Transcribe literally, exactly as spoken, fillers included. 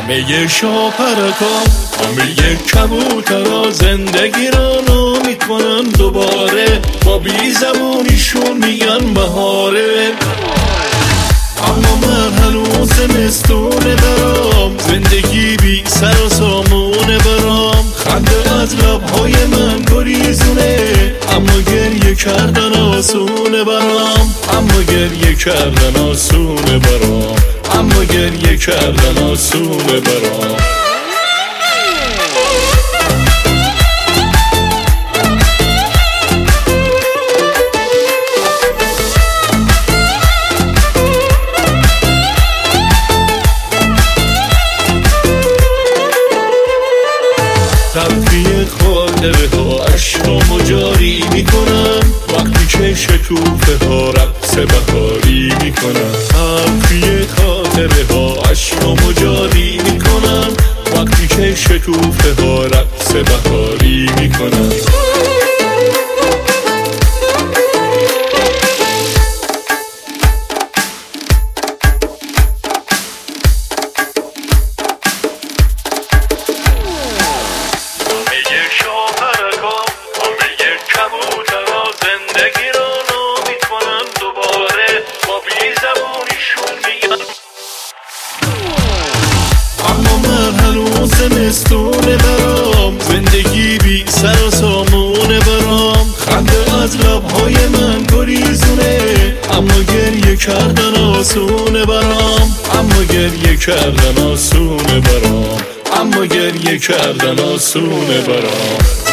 همه شاپرکان، همه کبوترها زندگی را نامید کنن دوباره، با بی زبونیشون میگن بهاره. اما من هنوز زمستونه برام، زندگی بی سر و سامونه برام. خنده از لبهای من گریزونه، اما گریه کردن آسونه برام. اما گریه کردن آسونه برام، اما گریه کردن آسونه برام. تلخی خاطره ها اشکامو جاری میکنم، وقتی که شکوفه ها رقص بهاری میکنم. تلخی خاطره ها اشکامو جاری میکنم، وقتی که شکوفه ها رقص بهاری میکنم. اما من هنوز زمستونه برام، زندگی بی سر و سامونه برام. خنده از لبهای من گریزونه، اما گریه کردن آسونه برام. اما گریه کردن آسونه برام، اما گریه کردن آسونه برام.